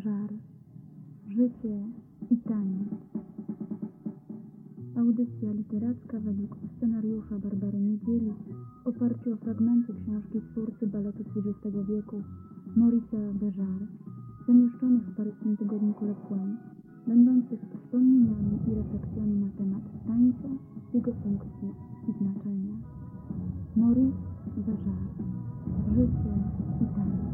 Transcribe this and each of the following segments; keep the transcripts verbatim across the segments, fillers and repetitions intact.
Beżar. Życie i taniec. Audycja literacka według scenariusza Barbary Niedzieli w oparciu o fragmenty książki twórcy baletu dwudziestego wieku Maurice'a Beżara, zamieszczonych w paryskim tygodniku Le Point, będących wspomnieniami i refleksjami na temat tańca, jego funkcji i znaczenia. Maurice Beżar. Życie i taniec.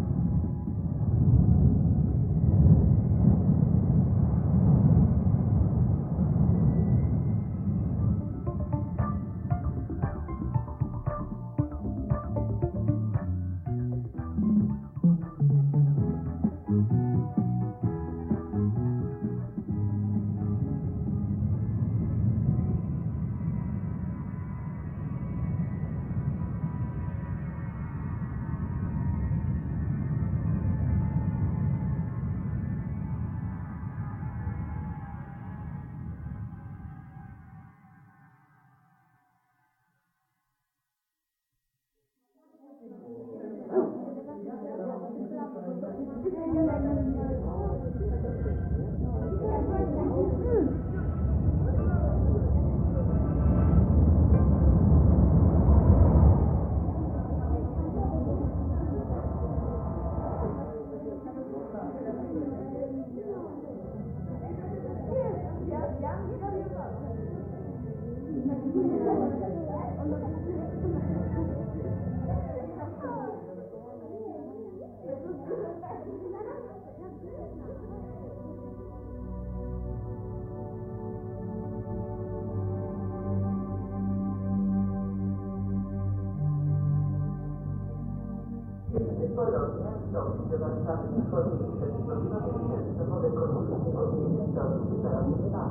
Polonia wstąpi do Warszawy Wschodniej przez godzinowy miasto wodę Konopów od miejscowości Peronie dwa.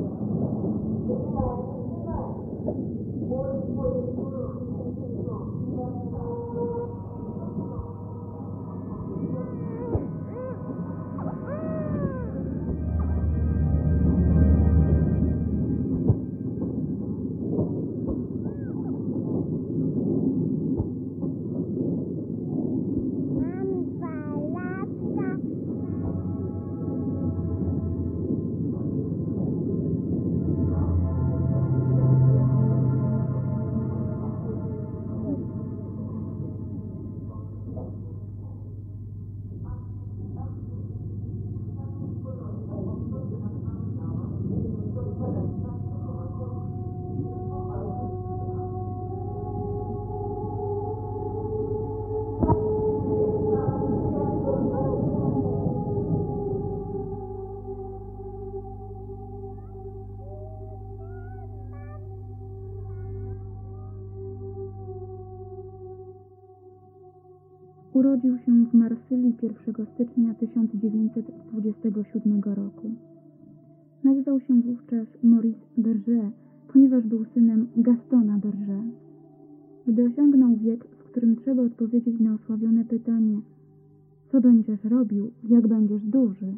Urodził się w Marsylii pierwszego stycznia tysiąc dziewięćset dwudziestego siódmego roku. Nazywał się wówczas Maurice Berger, ponieważ był synem Gastona Berger. Gdy osiągnął wiek, w którym trzeba odpowiedzieć na osławione pytanie: co będziesz robił, jak będziesz duży?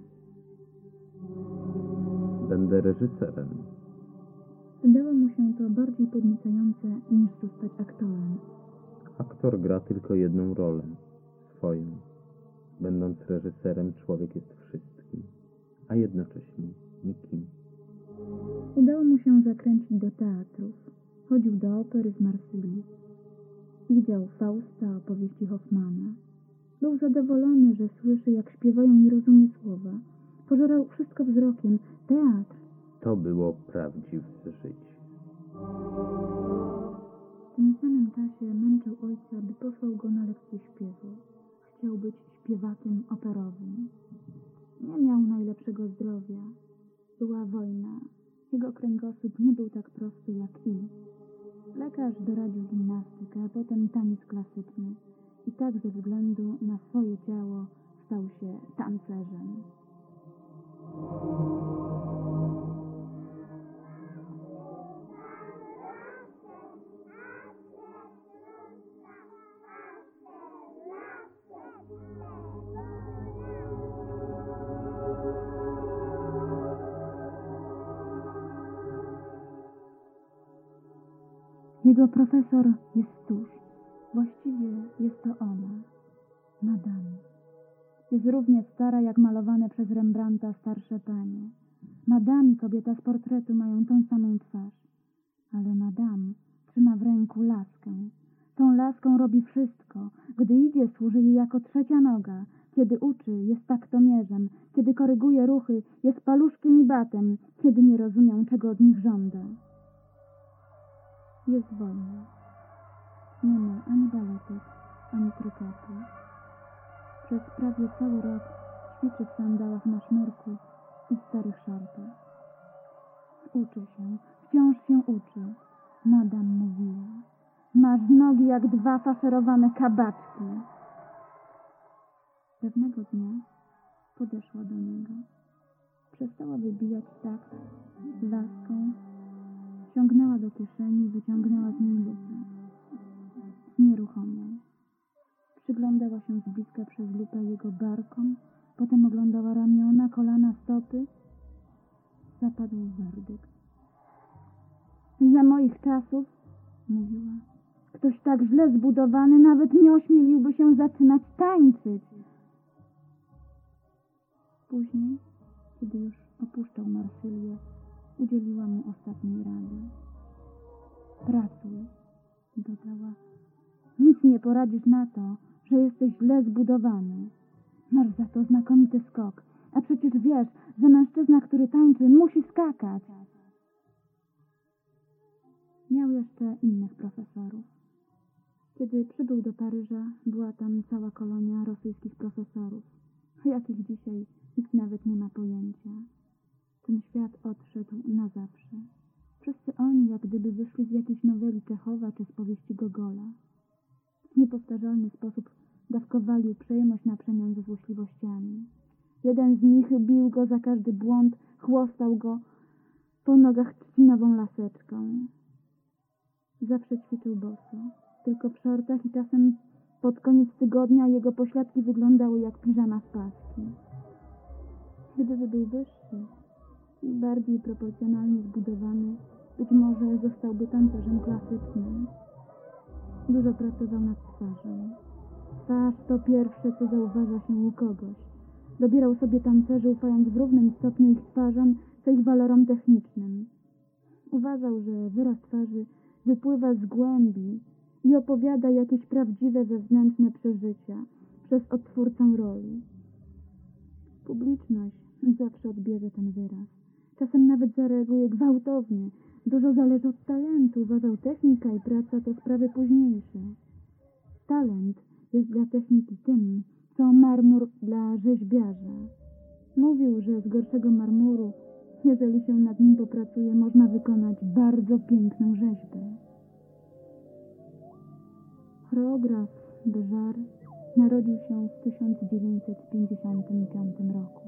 Będę reżyserem. Wydało mu się to bardziej podniecające niż zostać aktorem. Aktor gra tylko jedną rolę. Swoją. Będąc reżyserem, człowiek jest wszystkim, a jednocześnie nikim. Udało mu się zakręcić do teatrów. Chodził do opery w Marsylii. Widział Fausta, opowieści Hoffmana. Był zadowolony, że słyszy, jak śpiewają i rozumie słowa. Pożerał wszystko wzrokiem. Teatr. To było prawdziwe życie. W tym samym czasie męczył ojca, by posłał go na lekcję śpiewu. Chciał być śpiewakiem operowym. Nie miał najlepszego zdrowia. Była wojna. Jego kręgosłup nie był tak prosty jak I. Lekarz doradził gimnastykę, a potem taniec klasyczny. I tak ze względu na swoje ciało stał się tancerzem. Jego profesor jest tuż. Właściwie jest to ona, Madame. Jest jest równie stara jak malowane przez Rembrandta starsze panie. Madame i kobieta z portretu mają tą samą twarz. Ale Madame trzyma w ręku laskę. Tą laską robi wszystko. Gdy idzie, służy jej jako trzecia noga. Kiedy uczy, jest taktomierzem. Kiedy koryguje ruchy, jest paluszkiem i batem. Kiedy nie rozumią, czego od nich żąda. Jest wojna. Nie ma ani baletek, ani kryketu. Przez prawie cały rok ćwiczy w sandałach na sznurku i w starych szortach. Uczy się, wciąż się uczy. Madame mówiła. Masz nogi jak dwa faszerowane kabaczki. Pewnego dnia podeszła do niego. Przestała wybijać takt laską. Sięgnęła do kieszeni i wyciągnęła z niej lupę. Znieruchomiał. Przyglądała się z bliska przez lupę jego barkom, potem oglądała ramiona, kolana, stopy. Zapadł werdykt. Za moich czasów, mówiła, ktoś tak źle zbudowany nawet nie ośmieliłby się zaczynać tańczyć. Później, kiedy już opuszczał Marsylię, udzieliła mu ostatniej rady. Pracuj, dodała. Nic nie poradzisz na to, że jesteś źle zbudowany. Masz za to znakomity skok, a przecież wiesz, że mężczyzna, który tańczy, musi skakać. Miał jeszcze innych profesorów. Kiedy przybył do Paryża, była tam cała kolonia rosyjskich profesorów, o jakich dzisiaj nikt nawet nie ma pojęcia. Ten świat odszedł na zawsze. Wszyscy oni jak gdyby wyszli z jakiejś noweli Czechowa czy z powieści Gogola. W niepowtarzalny sposób dawkowali uprzejmość na przemian ze złośliwościami. Jeden z nich bił go za każdy błąd, chłostał go po nogach trzcinową laseczką. Zawsze ćwiczył boso, tylko w szortach i czasem pod koniec tygodnia jego pośladki wyglądały jak piżama z paski. Gdyby był wyższy i bardziej proporcjonalnie zbudowany, być może zostałby tancerzem klasycznym. Dużo pracował nad twarzą. Twarz to pierwsze, co zauważa się u kogoś. Dobierał sobie tancerzy, ufając w równym stopniu ich twarzom, co ich walorom technicznym. Uważał, że wyraz twarzy wypływa z głębi i opowiada jakieś prawdziwe wewnętrzne przeżycia przez odtwórcę roli. Publiczność zawsze odbierze ten wyraz. Czasem nawet zareaguje gwałtownie. Dużo zależy od talentu. Uważał, technika i praca to sprawy późniejsze. Talent jest dla techniki tym, co marmur dla rzeźbiarza. Mówił, że z gorszego marmuru, jeżeli się nad nim popracuje, można wykonać bardzo piękną rzeźbę. Choreograf Béjart narodził się w tysiąc dziewięćset pięćdziesiątym piątym roku.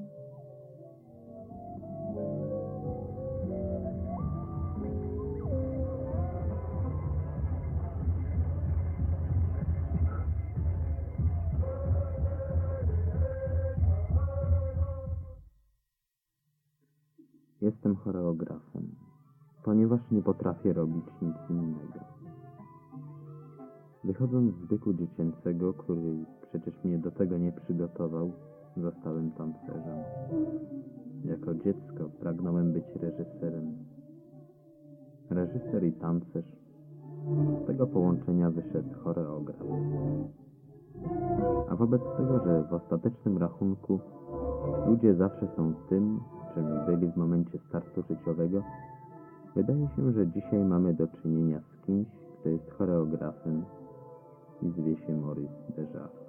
Jestem choreografem, ponieważ nie potrafię robić nic innego. Wychodząc z wieku dziecięcego, który przecież mnie do tego nie przygotował, zostałem tancerzem. Jako dziecko pragnąłem być reżyserem. Reżyser i tancerz. Z tego połączenia wyszedł choreograf. A wobec tego, że w ostatecznym rachunku ludzie zawsze są tym, czym byli w momencie startu życiowego, wydaje się, że dzisiaj mamy do czynienia z kimś, kto jest choreografem i zwie się Maurice Béjart.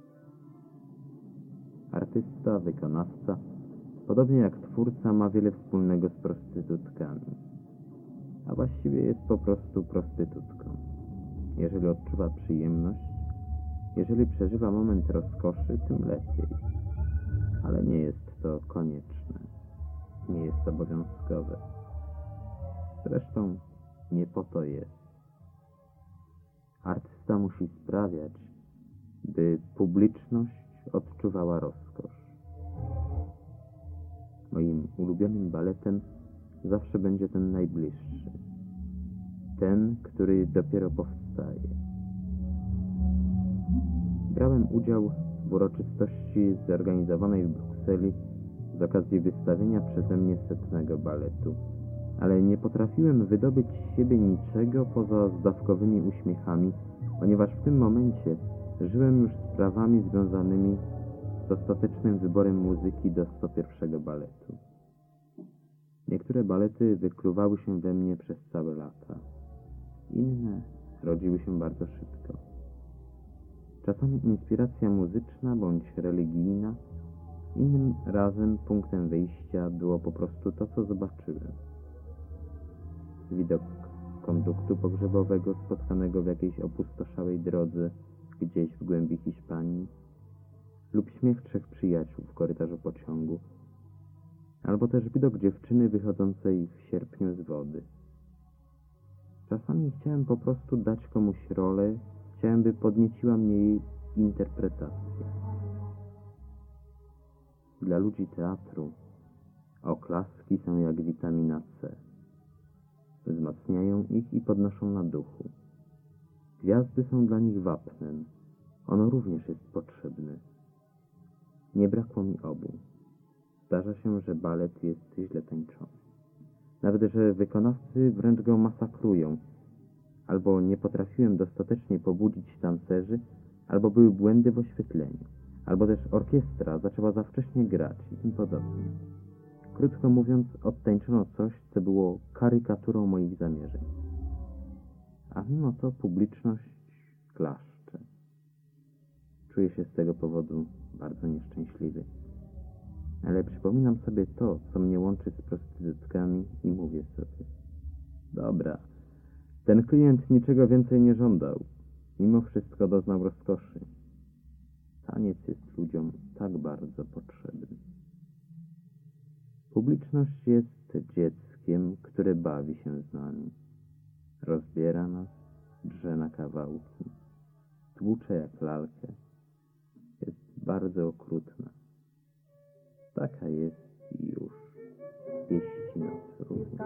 Artysta, wykonawca, podobnie jak twórca, ma wiele wspólnego z prostytutkami, a właściwie jest po prostu prostytutką. Jeżeli odczuwa przyjemność, jeżeli przeżywa moment rozkoszy, tym lepiej. Ale nie jest to konieczne, nie jest obowiązkowe. Zresztą nie po to jest. Artysta musi sprawiać, by publiczność odczuwała rozkosz. Moim ulubionym baletem zawsze będzie ten najbliższy. Ten, który dopiero powstaje. Brałem udział w w uroczystości zorganizowanej w Brukseli z okazji wystawienia przeze mnie setnego baletu, ale nie potrafiłem wydobyć z siebie niczego poza zdawkowymi uśmiechami, ponieważ w tym momencie żyłem już sprawami związanymi z ostatecznym wyborem muzyki do sto pierwszego baletu. Niektóre balety wykluwały się we mnie przez całe lata. Inne rodziły się bardzo szybko. Czasami inspiracja muzyczna bądź religijna, innym razem punktem wyjścia było po prostu to, co zobaczyłem. Widok konduktu pogrzebowego spotkanego w jakiejś opustoszałej drodze gdzieś w głębi Hiszpanii, lub śmiech trzech przyjaciół w korytarzu pociągu, albo też widok dziewczyny wychodzącej w sierpniu z wody. Czasami chciałem po prostu dać komuś rolę, chciałem, by podnieciła mnie jej interpretacja. Dla ludzi teatru oklaski są jak witamina C. Wzmacniają ich i podnoszą na duchu. Gwiazdy są dla nich wapnem. Ono również jest potrzebne. Nie brakło mi obu. Zdarza się, że balet jest źle tańczony. Nawet, że wykonawcy wręcz go masakrują. Albo nie potrafiłem dostatecznie pobudzić tancerzy, albo były błędy w oświetleniu, albo też orkiestra zaczęła za wcześnie grać i tym podobnie. Krótko mówiąc, odtańczono coś, co było karykaturą moich zamierzeń. A mimo to publiczność klaszcze. Czuję się z tego powodu bardzo nieszczęśliwy. Ale przypominam sobie to, co mnie łączy z prostytutkami i mówię sobie: dobra, ten klient niczego więcej nie żądał. Mimo wszystko doznał rozkoszy. Taniec jest ludziom tak bardzo potrzebny. Publiczność jest dzieckiem, które bawi się z nami. Rozbiera nas, drze na kawałki, tłucze jak lalkę. Jest bardzo okrutna. Taka jest i już. Pieści nas również.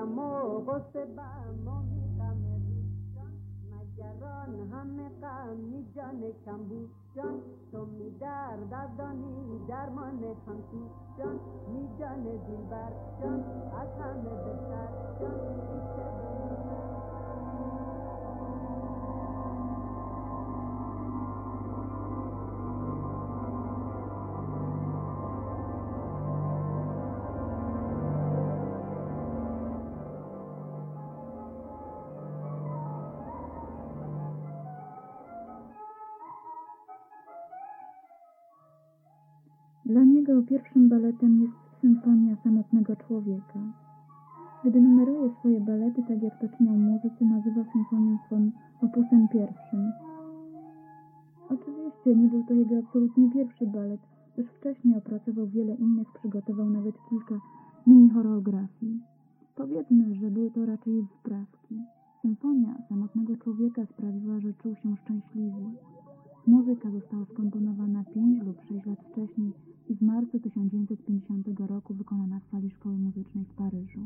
Dla niego pierwszym baletem jest symfonia samotnego człowieka. Gdy numeruje swoje balety, tak jak to czynią muzycy, nazywa symfonię swą opusem pierwszym. Oczywiście nie był to jego absolutnie pierwszy balet, też wcześniej opracował wiele innych, przygotował nawet kilka mini-choreografii. Powiedzmy, że były to raczej wprawki. Symfonia samotnego człowieka sprawiła, że czuł się szczęśliwy. Muzyka została skomponowana pięć lub sześć lat wcześniej i w marcu tysiąc dziewięćset pięćdziesiątego roku wykonana w sali Szkoły Muzycznej w Paryżu.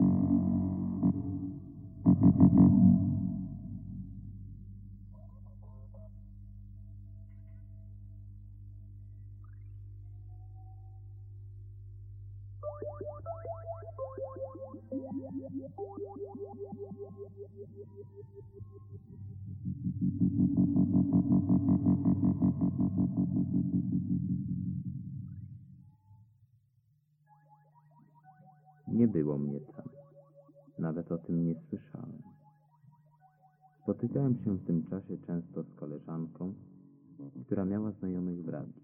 Nie było mnie tam. Nawet o tym nie słyszałem. Spotykałem się w tym czasie często z koleżanką, która miała znajomych w radiu.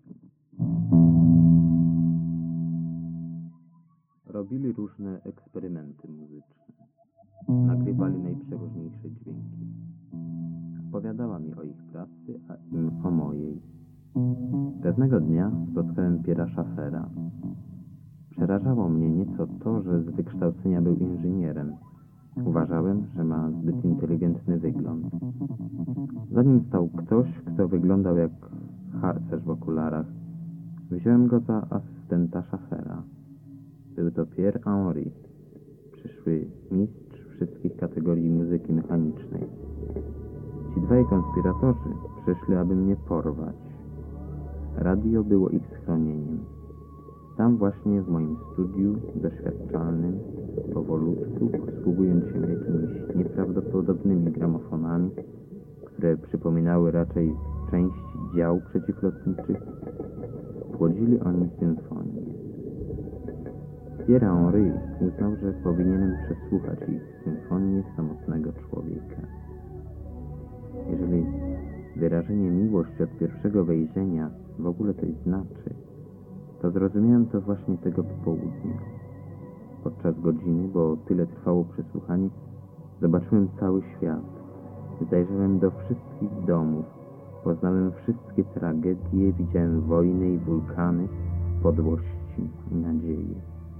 Robili różne eksperymenty muzyczne. Nagrywali najprzeróżniejsze dźwięki. Opowiadała mi o ich pracy, a im o mojej. Pewnego dnia spotkałem Pierre'a Schaeffera. Przerażało mnie nieco to, że z wykształcenia był inżynierem. Uważałem, że ma zbyt inteligentny wygląd. Za nim stał ktoś, kto wyglądał jak harcerz w okularach. Wziąłem go za asystenta Schaeffera. Był to Pierre Henry, przyszły mistrz wszystkich kategorii muzyki mechanicznej. Ci dwaj konspiratorzy przyszli, aby mnie porwać. Radio było ich schronieniem. Tam właśnie w moim studiu doświadczalnym, powolutku, posługując się jakimiś nieprawdopodobnymi gramofonami, które przypominały raczej część dział przeciwlotniczych, płodzili oni symfonię. Pierre Henry uznał, że powinienem przesłuchać ich symfonię samotnego człowieka. Jeżeli wyrażenie miłości od pierwszego wejrzenia w ogóle coś znaczy, to zrozumiałem to właśnie tego popołudnia. Podczas godziny, bo tyle trwało przesłuchanie, zobaczyłem cały świat. Zajrzałem do wszystkich domów, poznałem wszystkie tragedie, widziałem wojny i wulkany, podłości i nadzieje.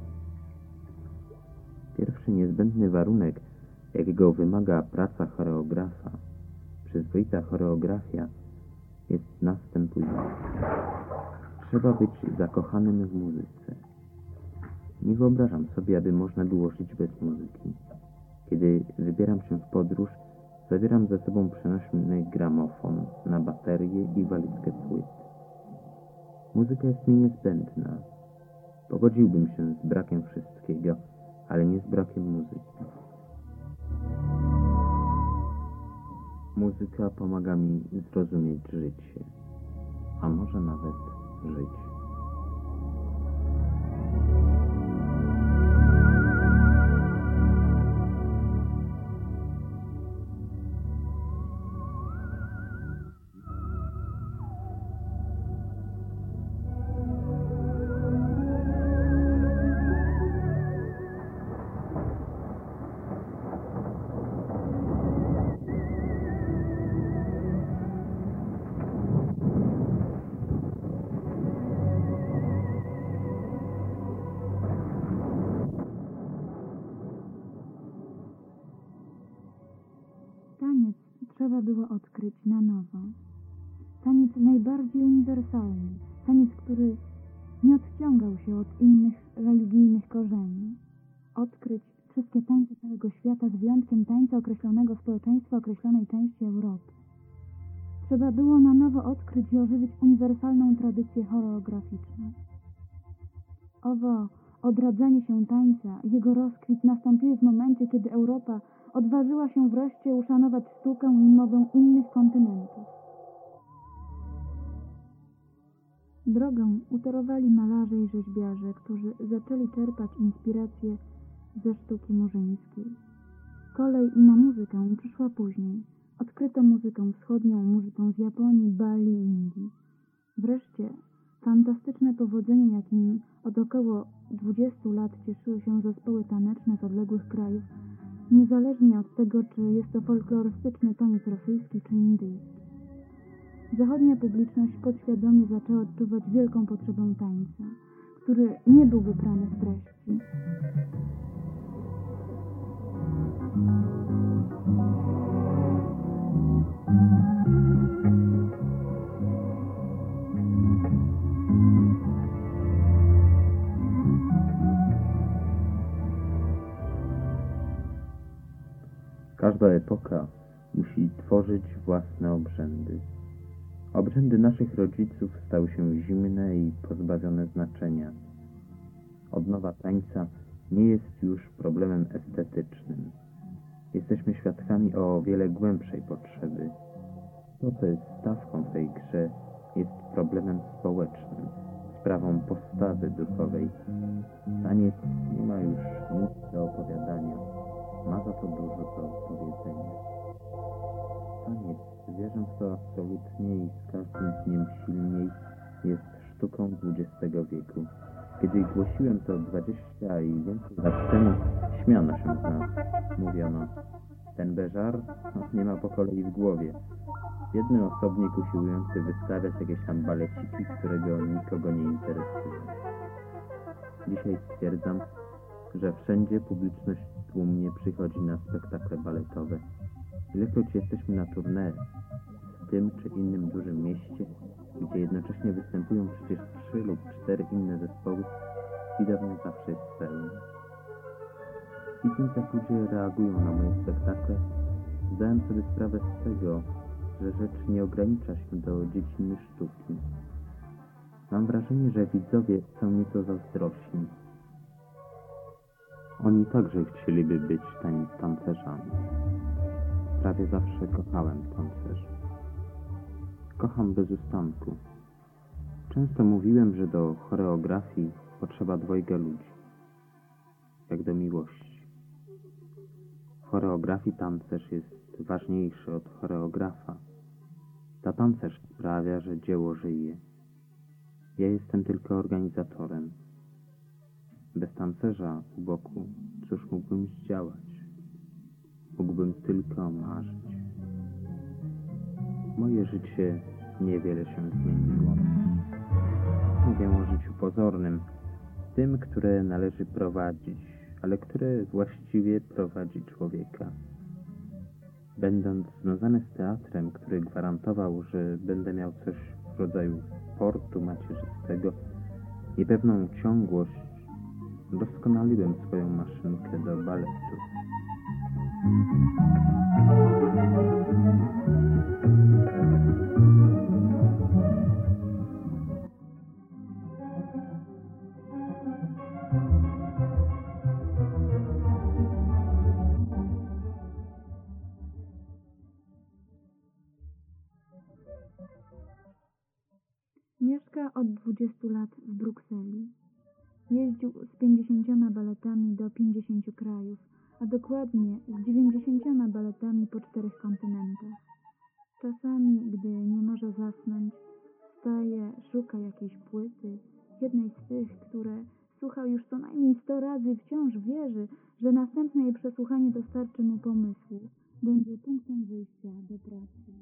Pierwszy niezbędny warunek, jakiego wymaga praca choreografa, przyzwoita choreografia, jest następująca. Trzeba być zakochanym w muzyce. Nie wyobrażam sobie, aby można było żyć bez muzyki. Kiedy wybieram się w podróż, zabieram ze sobą przenośny gramofon na baterię i walizkę płyt. Muzyka jest mi niezbędna. Pogodziłbym się z brakiem wszystkiego, ale nie z brakiem muzyki. Muzyka pomaga mi zrozumieć życie, a może nawet żyć. Taniec trzeba było odkryć na nowo. Taniec najbardziej uniwersalny. Taniec, który nie odciągał się od innych religijnych korzeni. Odkryć wszystkie tańce całego świata z wyjątkiem tańca określonego społeczeństwa określonej części Europy. Trzeba było na nowo odkryć i ożywić uniwersalną tradycję choreograficzną. Owo odradzanie się tańca, jego rozkwit nastąpiły w momencie, kiedy Europa odważyła się wreszcie uszanować sztukę i mowę innych kontynentów. Drogę utorowali malarze i rzeźbiarze, którzy zaczęli czerpać inspirację ze sztuki murzyńskiej. Kolej na muzykę przyszła później. Odkryto muzykę wschodnią, muzykę z Japonii, Bali i Indii. Wreszcie fantastyczne powodzenie, jakim od około dwudziestu lat cieszyły się zespoły taneczne z odległych krajów, niezależnie od tego, czy jest to folklorystyczny taniec rosyjski czy indyjski. Zachodnia publiczność podświadomie zaczęła odczuwać wielką potrzebę tańca, który nie był wyprany z treści. Każda epoka musi tworzyć własne obrzędy. Obrzędy naszych rodziców stały się zimne i pozbawione znaczenia. Odnowa tańca nie jest już problemem estetycznym. Jesteśmy świadkami o wiele głębszej potrzeby. To, co jest stawką w tej grze, jest problemem społecznym, sprawą postawy duchowej. Taniec nie ma już nic do opowiadania, ma za to dużo do powiedzenia. Taniec, wierzę w to absolutnie i z każdym dniem silniej, jest sztuką dwudziestego wieku. Kiedy głosiłem to dwadzieścia i więcej lat temu, śmiano się z nas. Mówiono, ten Béjart nie ma po kolei w głowie. Jedny osobnik usiłujący wystawiać jakieś tam baleciki, którego nikogo nie interesuje. Dzisiaj stwierdzam, że wszędzie publiczność tłumnie przychodzi na spektakle baletowe. Ilekroć jesteśmy na tournée w tym czy innym dużym mieście, gdzie jednocześnie występują przecież trzy lub cztery inne zespoły, widownia zawsze jest pełna. Widząc, jak ludzie reagują na moje spektakle, zdałem sobie sprawę z tego, że rzecz nie ogranicza się do dziedziny sztuki. Mam wrażenie, że widzowie są nieco zazdrośni. Oni także chcieliby być tan- tancerzami. Prawie zawsze kochałem tancerzy. Kocham bez ustanku. Często mówiłem, że do choreografii potrzeba dwojga ludzi, jak do miłości. W choreografii tancerz jest ważniejszy od choreografa. Ta tancerz sprawia, że dzieło żyje. Ja jestem tylko organizatorem. Bez tancerza u boku, cóż mógłbym zdziałać? Mógłbym tylko marzyć. Moje życie niewiele się zmieniło. Mówię o życiu pozornym, tym, które należy prowadzić, ale które właściwie prowadzi człowieka. Będąc związany z teatrem, który gwarantował, że będę miał coś w rodzaju portu macierzystego i pewną ciągłość, doskonaliłem swoją maszynkę do baletu. Mieszka od dwudziestu lat w Brukseli. Jeździł z pięćdziesięcioma baletami do pięćdziesięciu krajów, a dokładnie z dziewięćdziesięcioma baletami po czterech kontynentach. Czasami, gdy nie może zasnąć, wstaje, szuka jakiejś płyty, jednej z tych, które słuchał już co najmniej sto razy, wciąż wierzy, że następne jej przesłuchanie dostarczy mu pomysłu, będzie punktem wyjścia do pracy.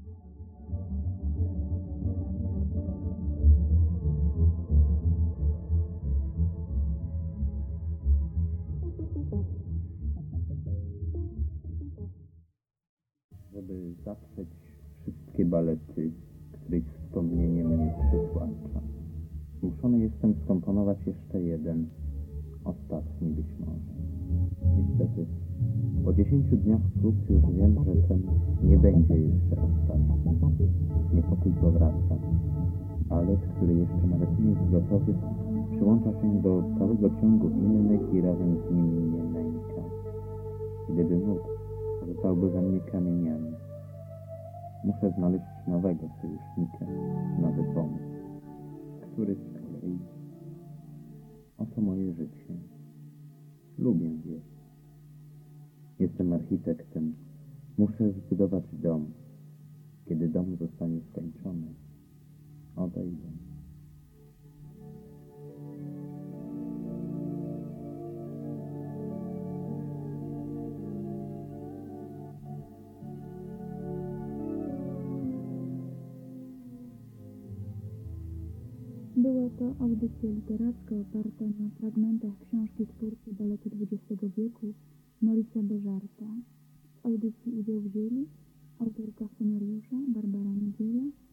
Żeby zatrzeć wszystkie balety, których wspomnienie mnie przytłacza, zmuszony jestem skomponować jeszcze jeden, ostatni być może. Niestety, po dziesięciu dniach prób już wiem, że ten nie będzie jeszcze ostatni. Niepokój powraca. Balet, który jeszcze nawet nie jest gotowy, przyłącza się do całego ciągu innych i razem z nimi mnie nęka. Gdyby mógł, rzucałby we mnie kamieniami. Muszę znaleźć nowego sojusznika, nowy pomysł, który z kolei... Oto moje życie. Lubię je. Jestem architektem. Muszę zbudować dom. Kiedy dom zostanie skończony, odejdę. Była to audycja literacka oparta na fragmentach książki twórcy baletu dwudziestego wieku Maurice'a Béjarta. W audycji udział wzięli autorka scenariusza Barbara Niedziela,